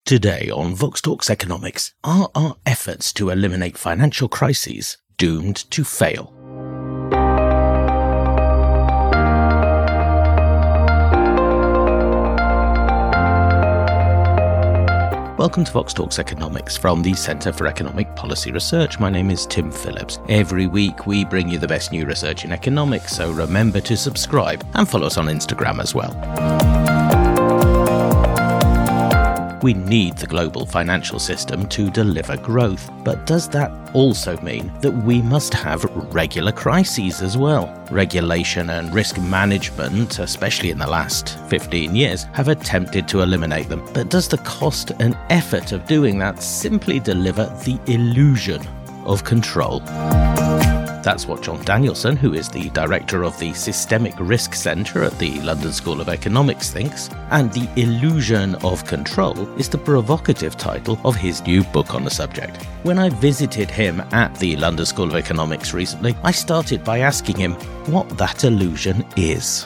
Today on Vox Talks Economics, are our efforts to eliminate financial crises doomed to fail? Welcome to Vox Talks Economics from the Centre for Economic Policy Research. My name is Tim Phillips. Every week we bring you the best new research in economics, so remember to subscribe and follow us on Instagram as well. We need the global financial system to deliver growth, but does that also mean that we must have regular crises as well? Regulation and risk management, especially in the last 15 years, have attempted to eliminate them. But does the cost and effort of doing that simply deliver the illusion of control? That's what John Danielson, who is the director of the Systemic Risk Centre at the London School of Economics, thinks. And The Illusion of Control is the provocative title of his new book on the subject. When I visited him at the London School of Economics recently, I started by asking him what that illusion is.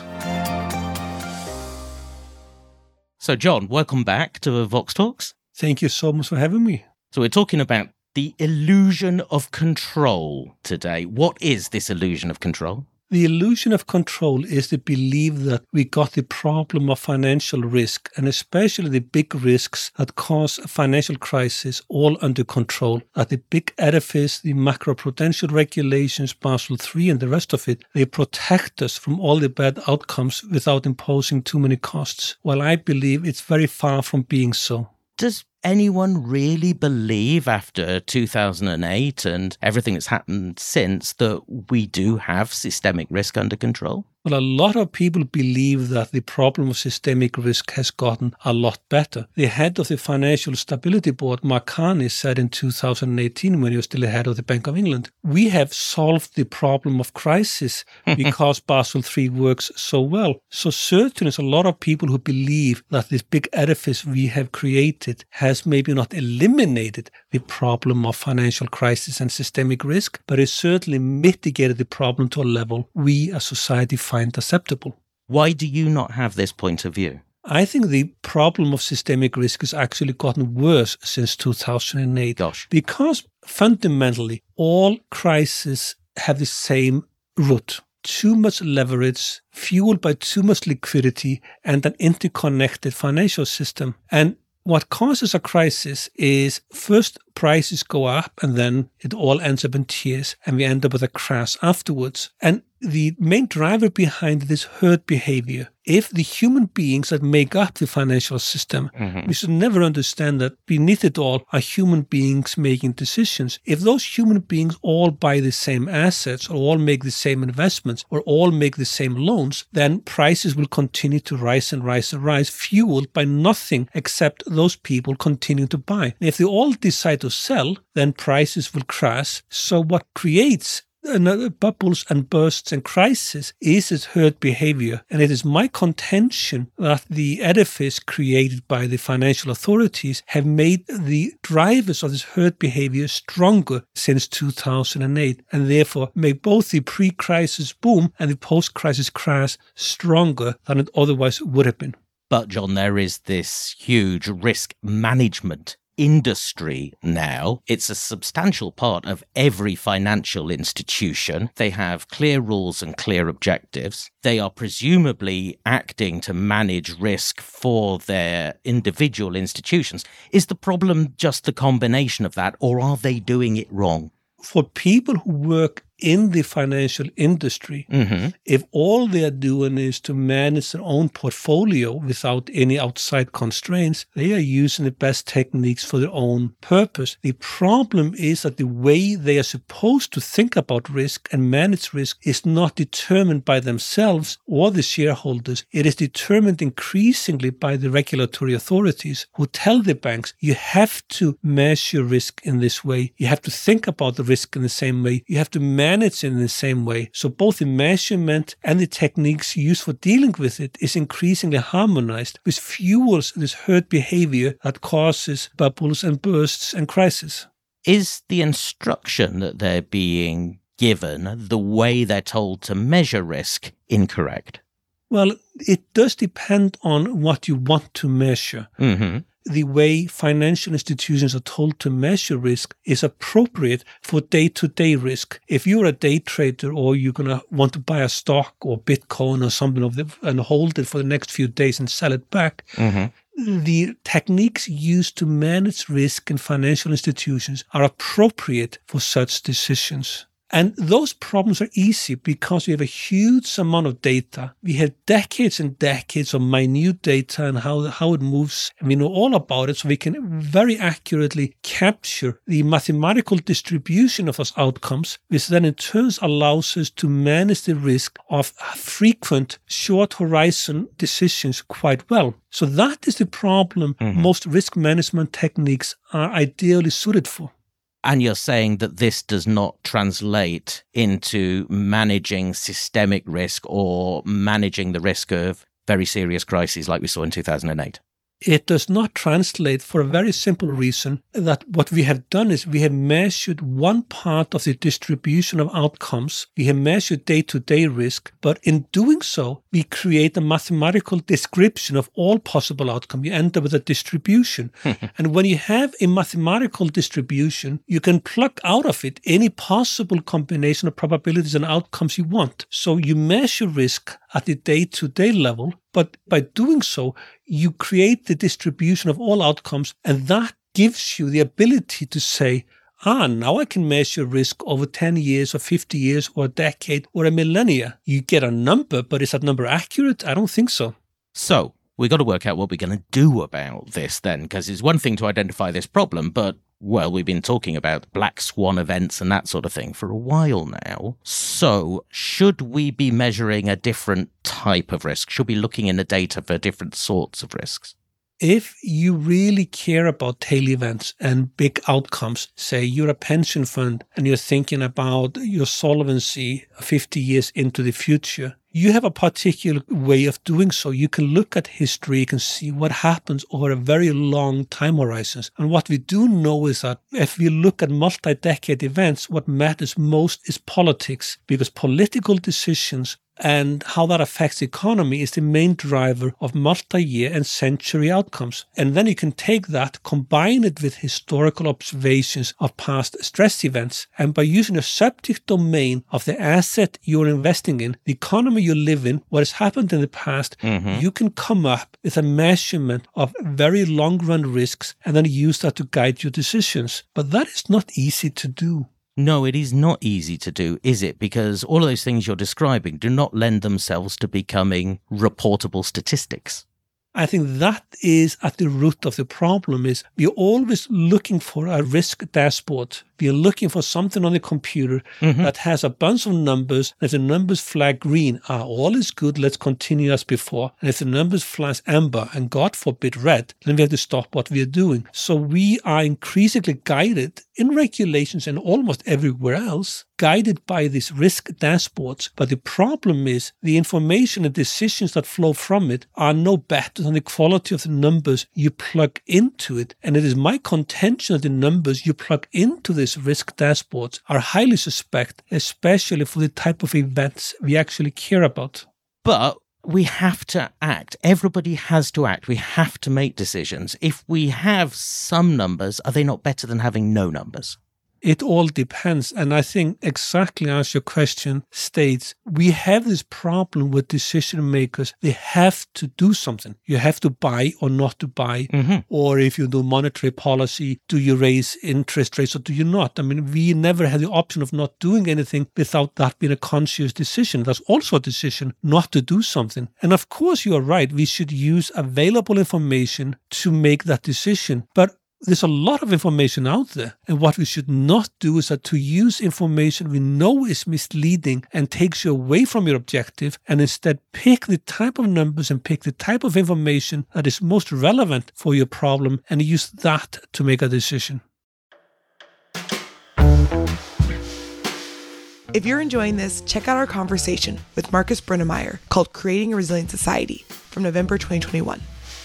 So John, welcome back to Vox Talks. Thank you so much for having me. So we're talking about the illusion of control today. What is this illusion of control? The illusion of control is the belief that we got the problem of financial risk, and especially the big risks that cause a financial crisis, all under control. That the big edifice, the macroprudential regulations, Basel III and the rest of it, they protect us from all the bad outcomes without imposing too many costs. While I believe it's very far from being so. Does anyone really believe after 2008 and everything that's happened since that we do have systemic risk under control? Well, a lot of people believe that the problem of systemic risk has gotten a lot better. The head of the Financial Stability Board, Mark Carney, said in 2018, when he was still the head of the Bank of England, we have solved the problem of crisis because Basel III works so well. So certainly there's a lot of people who believe that this big edifice we have created has maybe not eliminated the problem of financial crisis and systemic risk, but it certainly mitigated the problem to a level we as society find acceptable. Why do you not have this point of view? I think the problem of systemic risk has actually gotten worse since 2008. Because fundamentally, all crises have the same root. Too much leverage, fueled by too much liquidity, and an interconnected financial system. And what causes a crisis is first prices go up and then it all ends up in tears and we end up with a crash afterwards. And the main driver behind this herd behavior, if the human beings that make up the financial system, we should never understand that beneath it all are human beings making decisions. If those human beings all buy the same assets or all make the same investments or all make the same loans, then prices will continue to rise and rise and rise, fueled by nothing except those people continue to buy. And if they all decide to sell, then prices will crash. So what creates bubbles and bursts and crisis is its herd behavior. And it is my contention that the edifice created by the financial authorities have made the drivers of this herd behavior stronger since 2008 and therefore make both the pre-crisis boom and the post-crisis crash stronger than it otherwise would have been. But John, there is this huge risk management industry now. It's a substantial part of every financial institution. They have clear rules and clear objectives. They are presumably acting to manage risk for their individual institutions. Is the problem just the combination of that, or are they doing it wrong? For people who work in the financial industry, if all they are doing is to manage their own portfolio without any outside constraints, they are using the best techniques for their own purpose. The problem is that the way they are supposed to think about risk and manage risk is not determined by themselves or the shareholders. It is determined increasingly by the regulatory authorities who tell the banks, you have to measure risk in this way. You have to think about the risk in the same way. You have to manage in the same way. So both the measurement and the techniques used for dealing with it is increasingly harmonized, which fuels this herd behavior that causes bubbles and bursts and crises. Is the instruction that they're being given, the way they're told to measure risk, incorrect? Well, it does depend on what you want to measure. the way financial institutions are told to measure risk is appropriate for day-to-day risk. If you're a day trader or you're going to want to buy a stock or Bitcoin or something and hold it for the next few days and sell it back, the techniques used to manage risk in financial institutions are appropriate for such decisions. And those problems are easy because we have a huge amount of data. We have decades and decades of minute data and how it moves. And we know all about it, so we can very accurately capture the mathematical distribution of those outcomes, which then in turn allows us to manage the risk of frequent short horizon decisions quite well. So that is the problem most risk management techniques are ideally suited for. And you're saying that this does not translate into managing systemic risk or managing the risk of very serious crises like we saw in 2008? It does not translate for a very simple reason that what we have done is we have measured one part of the distribution of outcomes. We have measured day-to-day risk, but in doing so, we create a mathematical description of all possible outcomes. You end up with a distribution. And when you have a mathematical distribution, you can pluck out of it any possible combination of probabilities and outcomes you want. So you measure risk at the day-to-day level, but by doing so, you create the distribution of all outcomes, and that gives you the ability to say, now I can measure risk over 10 years or 50 years or a decade or a millennia. You get a number, but is that number accurate? I don't think so. So we've got to work out what we're going to do about this then, because it's one thing to identify this problem, but well, we've been talking about black swan events and that sort of thing for a while now. So should we be measuring a different type of risk? Should we be looking in the data for different sorts of risks? If you really care about tail events and big outcomes, say you're a pension fund and you're thinking about your solvency 50 years into the future, you have a particular way of doing so. You can look at history, you can see what happens over a very long time horizons. And what we do know is that if we look at multi-decade events, what matters most is politics, because political decisions and how that affects the economy is the main driver of multi-year and century outcomes. And then you can take that, combine it with historical observations of past stress events, and by using a subject domain of the asset you're investing in, the economy you live in, what has happened in the past, you can come up with a measurement of very long-run risks and then use that to guide your decisions. But that is not easy to do. No, it is not easy to do, is it? Because all of those things you're describing do not lend themselves to becoming reportable statistics. I think that is at the root of the problem is we're always looking for a risk dashboard. We're looking for something on the computer that has a bunch of numbers. If the numbers flag green, all is good, let's continue as before. And if the numbers flash amber and God forbid red, then we have to stop what we are doing. So we are increasingly guided in regulations and almost everywhere else, guided by these risk dashboards. But the problem is the information and decisions that flow from it are no better than the quality of the numbers you plug into it. And it is my contention that the numbers you plug into these risk dashboards are highly suspect, especially for the type of events we actually care about. But we have to act. Everybody has to act. We have to make decisions. If we have some numbers, are they not better than having no numbers? It all depends. And I think exactly as your question states, we have this problem with decision makers. They have to do something. You have to buy or not to buy. Or if you do monetary policy, do you raise interest rates or do you not? I mean, we never had the option of not doing anything without that being a conscious decision. That's also a decision not to do something. And of course, you are right. We should use available information to make that decision. But there's a lot of information out there. And what we should not do is that to use information we know is misleading and takes you away from your objective, and instead pick the type of numbers and pick the type of information that is most relevant for your problem and use that to make a decision. If you're enjoying this, check out our conversation with Marcus Brunnemeyer called Creating a Resilient Society from November 2021.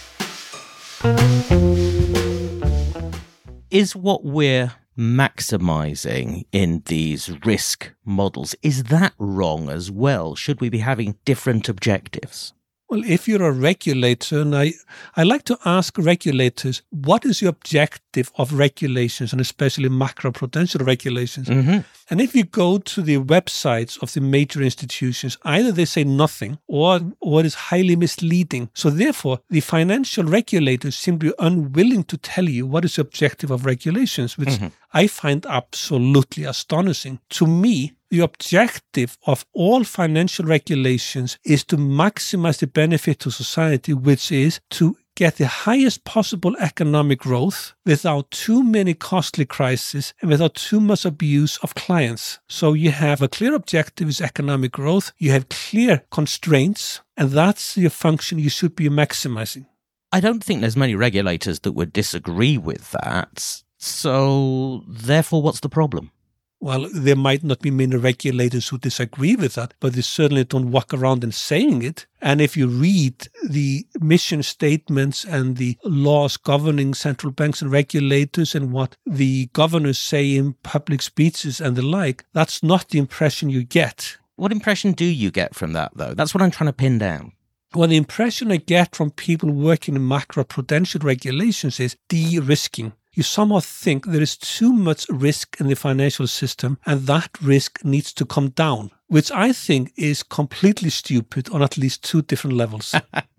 Is what we're maximizing in these risk models, is that wrong as well? Should we be having different objectives? Well, if you're a regulator, and I like to ask regulators, what is the objective of regulations, and especially macroprudential regulations? Mm-hmm. And if you go to the websites of the major institutions, either they say nothing or it is highly misleading. So therefore, the financial regulators seem to be unwilling to tell you what is the objective of regulations, which I find absolutely astonishing. To me, the objective of all financial regulations is to maximize the benefit to society, which is to get the highest possible economic growth without too many costly crises and without too much abuse of clients. So you have a clear objective is economic growth, you have clear constraints, and that's your function you should be maximizing. I don't think there's many regulators that would disagree with that. So therefore, what's the problem? Well, there might not be many regulators who disagree with that, but they certainly don't walk around and saying it. And if you read the mission statements and the laws governing central banks and regulators and what the governors say in public speeches and the like, that's not the impression you get. What impression do you get from that, though? That's what I'm trying to pin down. Well, the impression I get from people working in macroprudential regulations is de-risking. You somehow think there is too much risk in the financial system and that risk needs to come down, which I think is completely stupid on at least two different levels.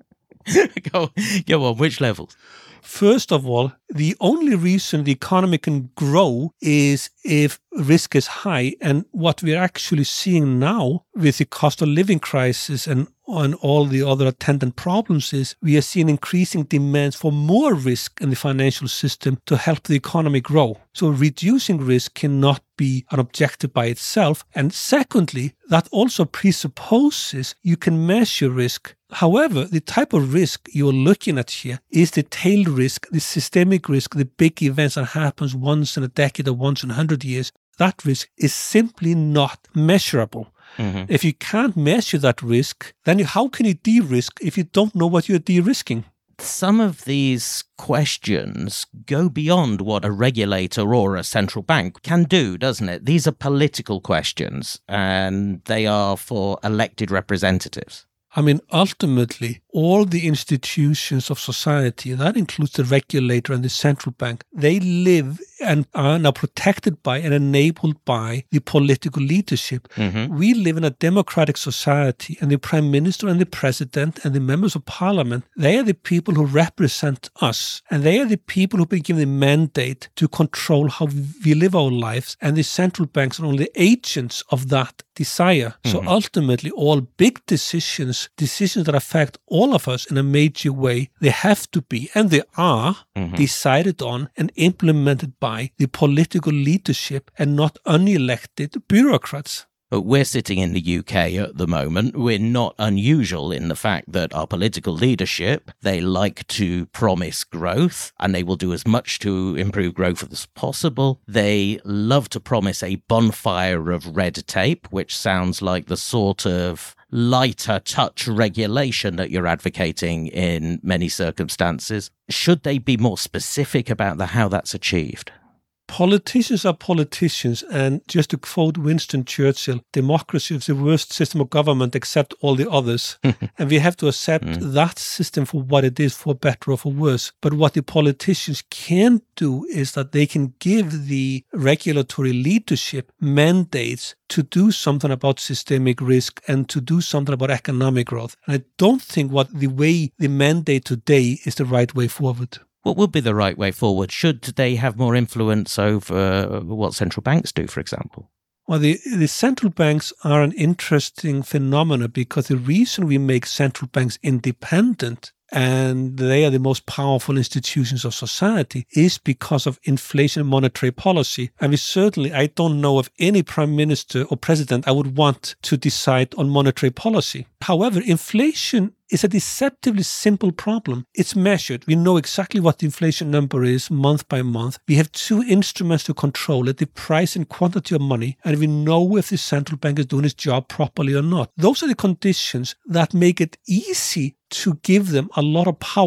Go on, which levels? First of all, the only reason the economy can grow is if risk is high. And what we're actually seeing now with the cost of living crisis and all the other attendant problems is we are seeing increasing demands for more risk in the financial system to help the economy grow. So reducing risk cannot be an objective by itself. And secondly, that also presupposes you can measure risk. However, the type of risk you're looking at here is the tail risk, the systemic risk, the big events that happens once in a decade or once in 100 years. That risk is simply not measurable. Mm-hmm. If you can't measure that risk, then how can you de-risk if you don't know what you're de-risking? Some of these questions go beyond what a regulator or a central bank can do, doesn't it? These are political questions, and they are for elected representatives. I mean, ultimately, all the institutions of society, that includes the regulator and the central bank, they live and are now protected by and enabled by the political leadership. Mm-hmm. We live in a democratic society, and the prime minister and the president and the members of parliament, they are the people who represent us, and they are the people who've been given the mandate to control how we live our lives, and the central banks are only agents of that desire. Mm-hmm. So ultimately, all big decisions that affect all of us in a major way, they have to be, and they are, decided on and implemented by the political leadership and not unelected bureaucrats. But we're sitting in the UK at the moment. We're not unusual in the fact that our political leadership, they like to promise growth, and they will do as much to improve growth as possible. They love to promise a bonfire of red tape, which sounds like the sort of lighter touch regulation that you're advocating in many circumstances. Should they be more specific about how that's achieved? Politicians are politicians, and just to quote Winston Churchill, democracy is the worst system of government except all the others. And we have to accept that system for what it is, for better or for worse. But what the politicians can do is that they can give the regulatory leadership mandates to do something about systemic risk and to do something about economic growth. And I don't think the way the mandate today is the right way forward. What would be the right way forward? Should they have more influence over what central banks do, for example? Well, the central banks are an interesting phenomenon because the reason we make central banks independent and they are the most powerful institutions of society is because of inflation and monetary policy. And I don't know of any prime minister or president I would want to decide on monetary policy. However, inflation is a deceptively simple problem. It's measured. We know exactly what the inflation number is month by month. We have two instruments to control it, the price and quantity of money, and we know if the central bank is doing its job properly or not. Those are the conditions that make it easy to give them a lot of power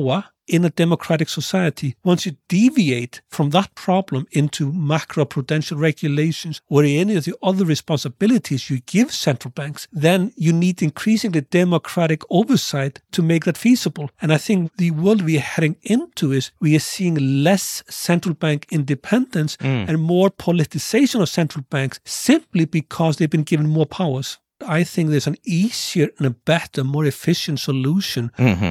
in a democratic society. Once you deviate from that problem into macroprudential regulations or any of the other responsibilities you give central banks, then you need increasingly democratic oversight to make that feasible. And I think the world we are heading into is we are seeing less central bank independence and more politicization of central banks simply because they've been given more powers. I think there's an easier and a better, more efficient solution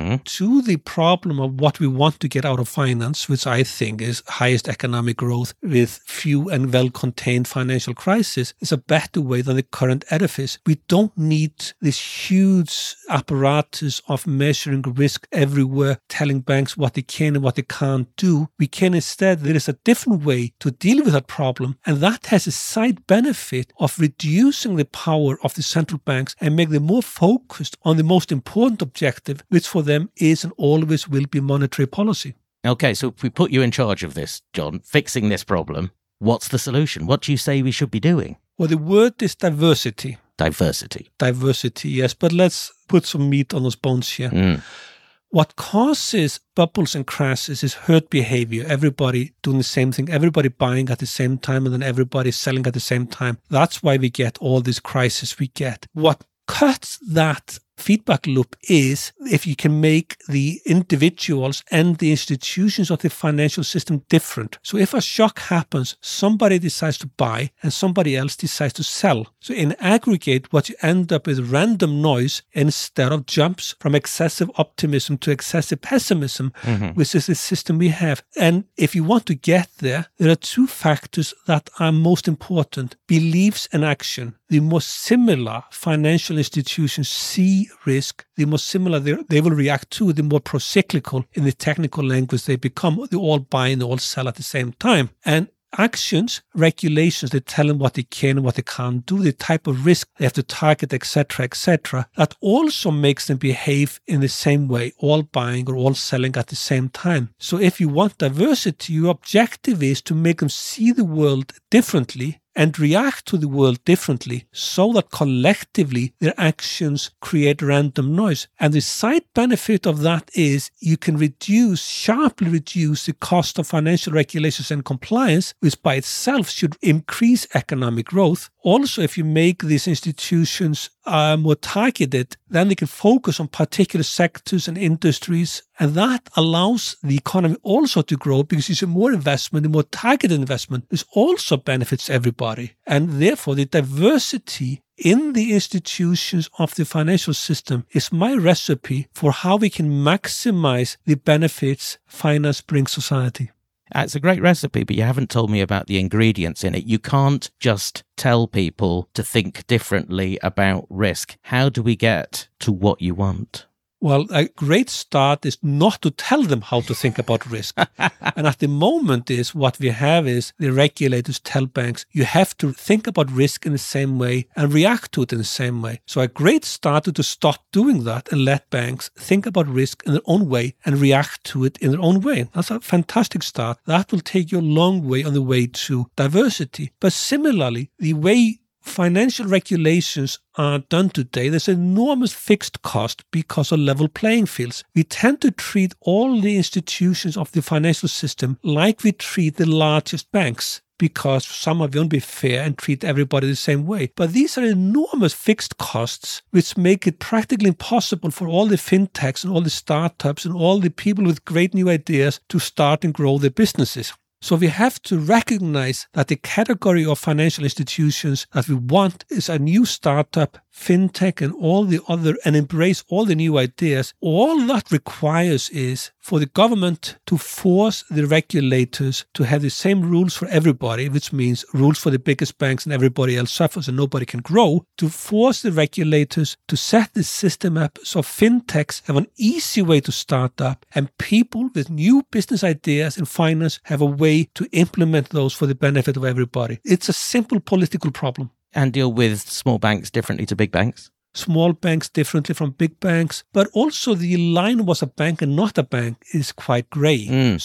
to the problem of what we want to get out of finance, which I think is highest economic growth with few and well-contained financial crisis, is a better way than the current edifice. We don't need this huge apparatus of measuring risk everywhere, telling banks what they can and what they can't do. We can instead, there is a different way to deal with that problem, and that has a side benefit of reducing the power of the central banks and make them more focused on the most important objective, which for them is and always will be monetary policy. Okay, so if we put you in charge of this, John, fixing this problem, what's the solution? What do you say we should be doing? Well, the word is diversity. Diversity, yes, but let's put some meat on those bones here. What causes bubbles and crashes is herd behavior. Everybody doing the same thing, everybody buying at the same time, and then everybody selling at the same time. That's why we get all this crisis we get. What cuts that feedback loop is if you can make the individuals and the institutions of the financial system different. So if a shock happens, somebody decides to buy and somebody else decides to sell. So in aggregate, what you end up with random noise instead of jumps from excessive optimism to excessive pessimism, which is the system we have. And if you want to get there, there are two factors that are most important: beliefs and action. The more similar financial institutions see risk, the more similar they will react to, the more procyclical in the technical language they become. They all buy and all sell at the same time. And actions, regulations, they tell them what they can and what they can't do, the type of risk they have to target, etc., etc. That also makes them behave in the same way, all buying or all selling at the same time. So if you want diversity, your objective is to make them see the world differently and react to the world differently so that collectively their actions create random noise. And the side benefit of that is you can sharply reduce the cost of financial regulations and compliance, which by itself should increase economic growth. Also, if you make these institutions more targeted, then they can focus on particular sectors and industries, and that allows the economy also to grow because you see more investment, more targeted investment, which also benefits everybody. And therefore, the diversity in the institutions of the financial system is my recipe for how we can maximize the benefits finance brings society. It's a great recipe, but you haven't told me about the ingredients in it. You can't just tell people to think differently about risk. How do we get to what you want? Well, a great start is not to tell them how to think about risk. And at the moment what we have is the regulators tell banks, you have to think about risk in the same way and react to it in the same way. So a great start is to stop doing that and let banks think about risk in their own way and react to it in their own way. That's a fantastic start. That will take you a long way on the way to diversity. But similarly, the way financial regulations are done today, there's enormous fixed cost because of level playing fields. We tend to treat all the institutions of the financial system like we treat the largest banks, because some of you want to be fair and treat everybody the same way. But these are enormous fixed costs which make it practically impossible for all the fintechs and all the startups and all the people with great new ideas to start and grow their businesses. So we have to recognize that the category of financial institutions that we want is a new startup, fintech, and all the other, and embrace all the new ideas. All that requires is for the government to force the regulators to have the same rules for everybody, which means rules for the biggest banks and everybody else suffers and nobody can grow, to force the regulators to set the system up so fintechs have an easy way to start up and people with new business ideas in finance have a way to implement those for the benefit of everybody. It's a simple political problem. And deal with small banks differently to big banks? Small banks differently from big banks, but also the line was a bank and not a bank is quite gray. So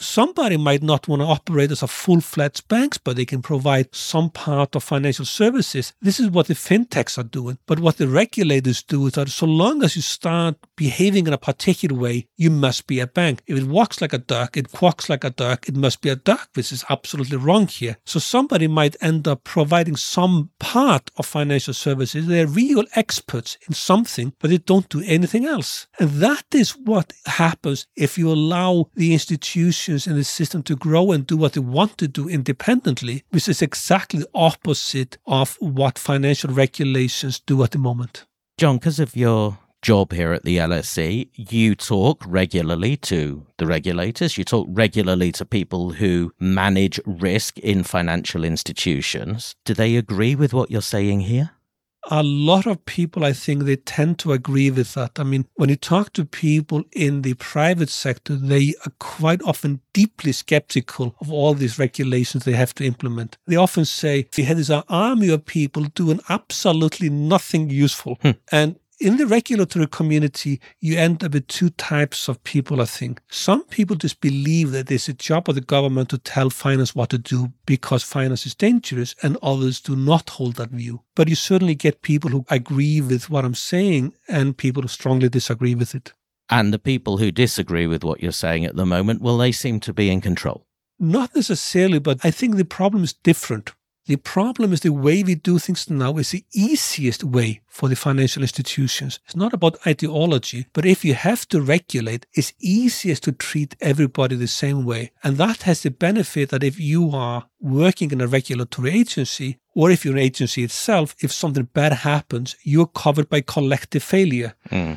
somebody might not want to operate as a full-fledged banks, but they can provide some part of financial services. This is what the fintechs are doing. But what the regulators do is that so long as you start behaving in a particular way, you must be a bank. If it walks like a duck, it quacks like a duck, it must be a duck, which is absolutely wrong here. So somebody might end up providing some part of financial services. They're real experts in something, but they don't do anything else. And that is what happens if you allow the institutions in the system to grow and do what they want to do independently, which is exactly the opposite of what financial regulations do at the moment. John, because of your job here at the LSE, you talk regularly to the regulators, you talk regularly to people who manage risk in financial institutions. Do they agree with what you're saying here? A lot of people, I think, they tend to agree with that. I mean, when you talk to people in the private sector, they are quite often deeply skeptical of all these regulations they have to implement. They often say, we have this army of people doing absolutely nothing useful. And in the regulatory community, you end up with two types of people, I think. Some people just believe that it's a job of the government to tell finance what to do because finance is dangerous, and others do not hold that view. But you certainly get people who agree with what I'm saying and people who strongly disagree with it. And the people who disagree with what you're saying at the moment, well, they seem to be in control. Not necessarily, but I think the problem is different. The problem is the way we do things now is the easiest way for the financial institutions. It's not about ideology, but if you have to regulate, it's easiest to treat everybody the same way. And that has the benefit that if you are working in a regulatory agency, or if you're an agency itself, if something bad happens, you're covered by collective failure.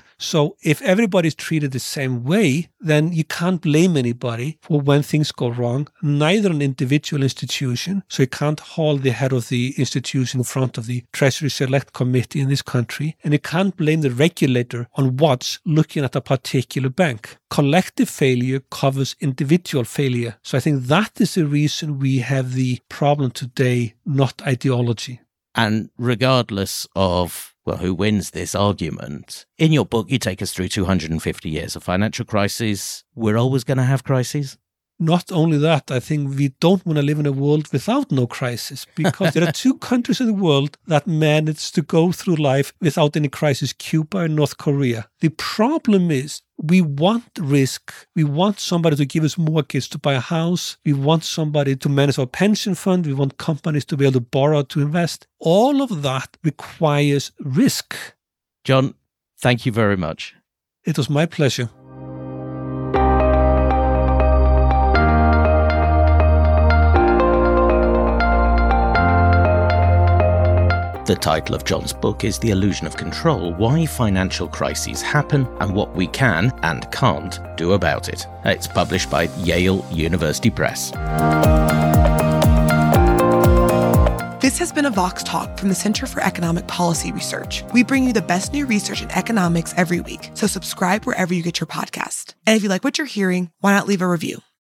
So if everybody's treated the same way, then you can't blame anybody for when things go wrong, neither an individual institution. So you can't hold the head of the institution in front of the Treasury Select Committee in this country, and you can't blame the regulator on what's looking at a particular bank. Collective failure covers individual failure. So I think that is the reason we have the problem today, not ideology. And regardless of, well, who wins this argument, in your book, you take us through 250 years of financial crises. We're always going to have crises. Not only that, I think we don't want to live in a world without no crisis, because there are two countries in the world that managed to go through life without any crisis, Cuba and North Korea. The problem is we want risk. We want somebody to give us mortgage to buy a house. We want somebody to manage our pension fund. We want companies to be able to borrow to invest. All of that requires risk. John, thank you very much. It was my pleasure. The title of John's book is The Illusion of Control: Why Financial Crises Happen and What We Can and Can't Do About It. It's published by Yale University Press. This has been a Vox Talk from the Center for Economic Policy Research. We bring you the best new research in economics every week, so subscribe wherever you get your podcast. And if you like what you're hearing, why not leave a review?